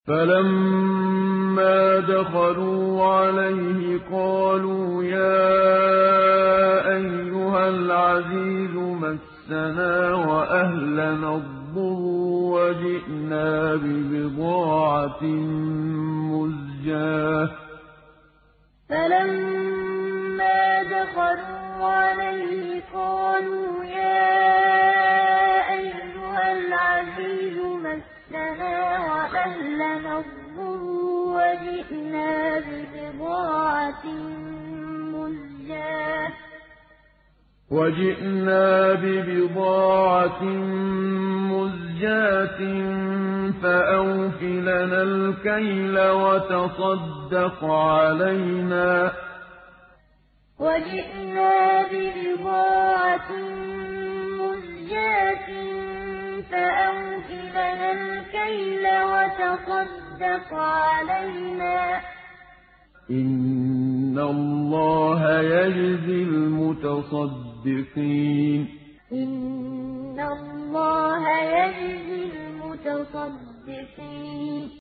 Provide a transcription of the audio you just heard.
فَلَمَّا دَخَلُوا عَلَيْهِ قَالُوا يَا أَيُّهَا الْعَزِيزُ مَسَّنَا وَأَهْلَنَا الضُّرُّ وَجِئْنَا بِبِضَاعَةٍ مُّزْجَاةٍ فَلَمَّا دَخَلُوا عَلَيْهِ قَالُوا يَا أَيُّهَا الْعَزِيزُ مَسَّنَا وَأَهْلَنَا الضُّرُّ وَجِئْنَا بِبِضَاعَةٍ مُّزْجَاةٍ فَأَوْفِ لَنَا الْكَيْلَ وَتَصَدَّقْ عَلَيْنَا ۖ وَجِئْنَا بِبِضَاعَةٍ مُّزْجَاةٍ فَأَوْفِ لَنَا الْكَيْلَ وَتَصَدَّقْ عَلَيْنَا ۖ إِنَّ اللَّهَ يَجْزِي الْمُتَصَدِّقِينَ إِنَّ اللَّهَ يَجْزِي الْمُتَصَدِّقِينَ